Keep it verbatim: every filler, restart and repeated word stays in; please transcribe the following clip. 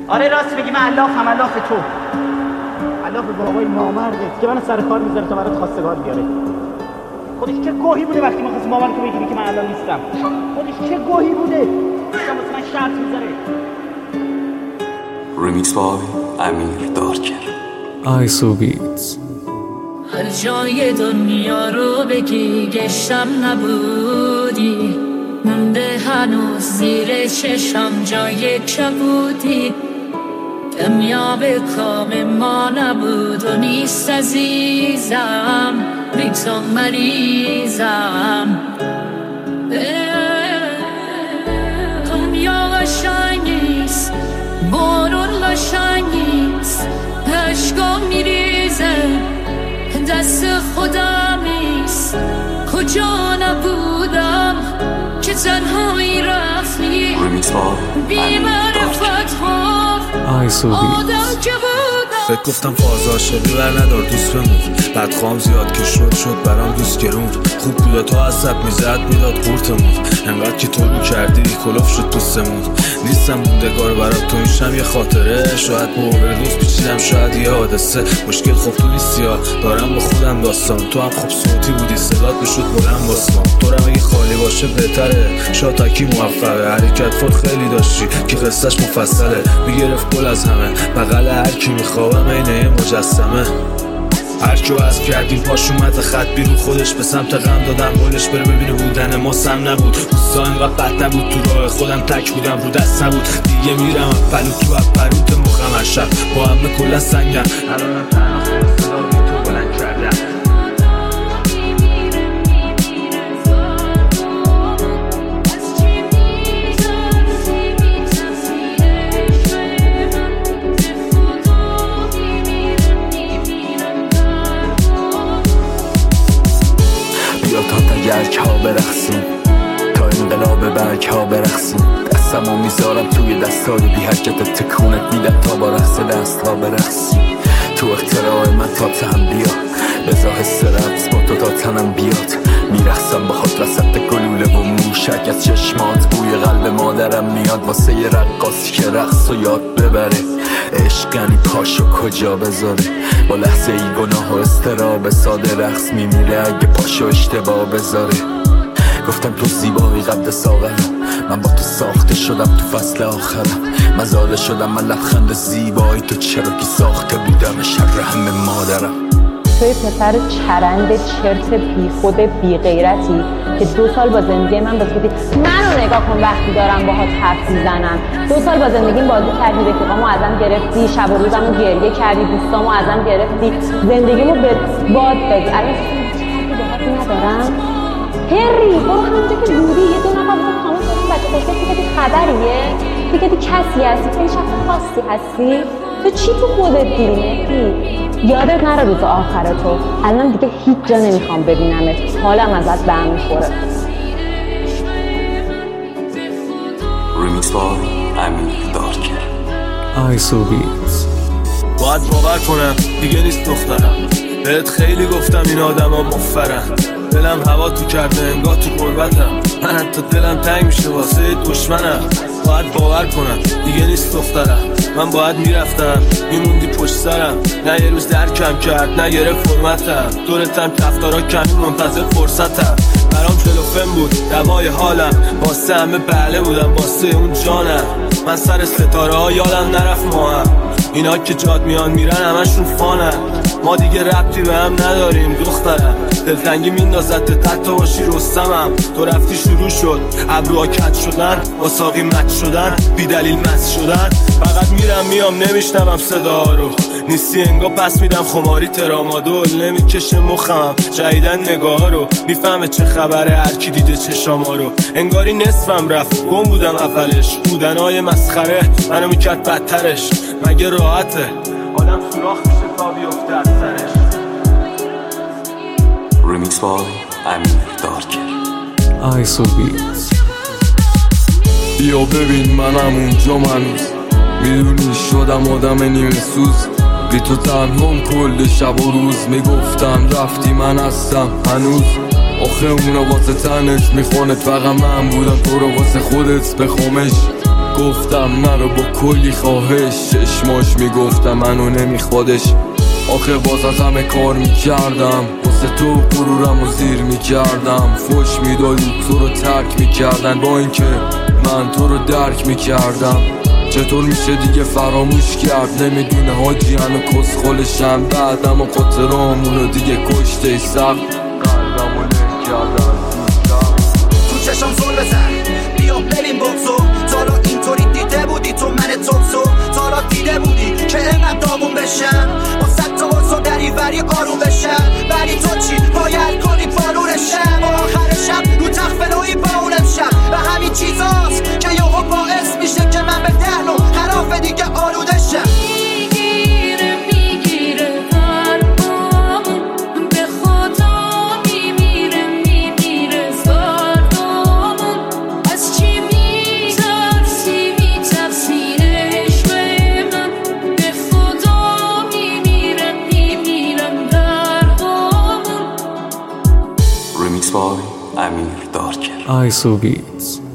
آره راست بگی من علافم، علاف تو، علاف بابای نامرده که من سر کار میذاره تا برات خواستگار بیاره. خودش چه گوهی بوده وقتی ما خواستیم مامان تو بگیری که من الان نیستم؟ خودش چه گوهی بوده داشتم واسه من شرط میذاره. ریمیکس بای امیر دارکر. آیسو بیتز. هر جای دنیا رو بگی گشتم نبودی، مونده هنوز زیر چشم جای کبودی. دنیا به کام ما نبود و نیست عزیزم، بی تو مریضم. دنیا قشنگ نیست، بارون قشنگ نیست، عشقا میریزه دست خودم نیست. کجا نبودم که تنهایی رفتی، بی معرفت ها آدم که بودم. فکر گفتم فاز عاشقی بر ندار دوست بمون، بدخوام زیاد که شد شد برام دوست گرون. خوب بودا تا عصب میزد میداد قورتمون، انقدر که تو رو کردی کلوف شد دوستمون. نیستم موندگار برات تو میشم یه خاطره، شاید با اووردوز پیچیدم شاید یه حادثه. مشکل خب تو نیستی ها، دارم با خودم داستان. تو هم خوب صوتی بودی صدات بشد بلند باسمان. تو رو اگه خالی باشه بهتره، شاتاکی موفقه. حرکت فور خیلی داشتی که قصهش مفصله، میگرفت گل از همه بغل هر کی میخوابم اینه مجسمه. هر کیو از کردیم پاش اومد خط بیرون خودش به سمت غم دادم گلش بره ببینه بودن ما سم نبود. روزا اینقدر بد نبود تو راه خودم تک بودم رو دست نبود دیگه میرم پلو تو از پروت مخم هر شب با همه کلا سنگم. الانم تنها خود صدا بی تو بلند کردم. گرک ها برقصیم تا انقلاب برگ ها برقصیم. دستمو میذارم توی دستای بی حرکت تکونت میدم تا با رقص دست ها برقصیم. تو اختراع من تا تن بیا بزا حس رقص با تو تا تنم بیاد. میرقصم با خود وسط گلوله و موشک از چشمات بوی قلب مادرم میاد. واسه یه رقاصی که رقص و یاد ببره، عشق یعنی پاشو کجا بذاره. با لحظه ای گناه و استراب ساده رقص میمیره اگه پاشو اشتباه بذاره. گفتم تو زیبایی قبل ساغرم، من با تو ساخته شدم تو فصل آخرم. مزاده شدم من لبخند زیبایی تو چرا کی ساخته بودم شر همه مادرم. توی پسر چرند چرت بی خود بی غیرتی که دو سال با زندگی من بازی کردی. منو نگاه کن وقتی دارم باهات حرف میزنم. دو سال با زندگیم بازی کردی، رفیقامو ازم گرفتی، شب و روزمو گریه کردی، دوستامو ازم گرفتی، زندگیمو به باد دادی. الان چیزی باهات ندارم. هری برو همونجا که بودی یه دو نفر برو خانم بریم بچه خوشت دیگه خبریه دیگه دی کسی هستی خیلی شخص خاصی هستی. تو چی تو خودت دیری مهدی؟ یادت نره روز آخر تو. الان دیگه هیچ جا نمیخوام ببینمت، حالم ازت به هم میخوره. ریمیکس بای امیر دارکر. آیسو بیتز. باید باور کنم دیگه نیست دخترم، بهت خیلی گفتم این آدم ها مفرن. دلم هوا تو کرده انگاه تو قربتم، من حتی دلم تنگ میشه واسه دشمنم. باید باور کنم دیگه نیست دخترم، من باید میرفتم میموندی پشت سرم. نه یه روز درکم کرد نه گرفت فرمتم، دورتم کفتارا کمی منتظر فرصتم. برام جلوفن بود دوای حالم، واسه همه بله بودم واسه اون جانم. من سر ستاره ها یادم نرفت ما هم، اینا که جاد میان میرن همشون فانن. ما دیگه ربطی به هم نداریم دخترم، دلتنگی میندازد حتی باشی رستمم. تو رفتی شروع شد ابروها کج شدن، با ساقی مچ شدن، بی دلیل مس شدن. فقط میرم میام نمیشنوم صدا رو، نیستی انگا پس میدم خماری ترامادول. نمیکشه مخم جدیدن نگاه رو، میفهمه چه خبره هر کی دیده چشاما رو. انگاری نصفم رفت گم بودم اولش، بودنهای مسخره منو میکرد بدترش. مگه راحته آدم سوراخ میشه تا بیفته از سرش. ریمیکس بای امیر دارکر. آیسو بیتز. بیا ببین منم اونجا منوز، میدونی شدم آدم نیمه سوز. بی تو تنهام کل شب و روز، میگفتم رفتی من هستم هنوز. آخه اونا واسه تنت میخوانت، فقط من بودم تو رو واسه خودت بخوامش. گفتم نرو با کلی خواهش، چشماش میگفتم منو نمیخوادش. آخه باز همه کار میکردم واسه تو غرورم و زیر میکردم. فوش میدادی تو رو ترک میکردن با اینکه من تو رو درک میکردم. چطور میشه دیگه فراموش کرد؟ نمیدونه حاجی هنو کس خولشم. بعدم و خاطرامونو دیگه کشته سخت قلبمو له کردن. تو چشم زل بزن بیا بریم بغزو. تالا اینطوری دیده بودی تو من توبزو؟ تالا دیده بودی که اینقدر داغون بشم با صد تا قرص و دریوری آروم بشم؟ ولی تو چی؟ باید کنی بارونشم و آخر شب رو تخت فلوی با اونم شم. و همین چیزاست که یهو باعث میشه که من به دهن و خرافه دیگه آلوده شم. میگیره میگیره قلبامون به خدا میمیره میمیره زردامون. از چی میترسی میترسی عشق من؟ به خدا میمیره میمیرم دردامون. Remix by امیر دارکر. آیسو بیتس.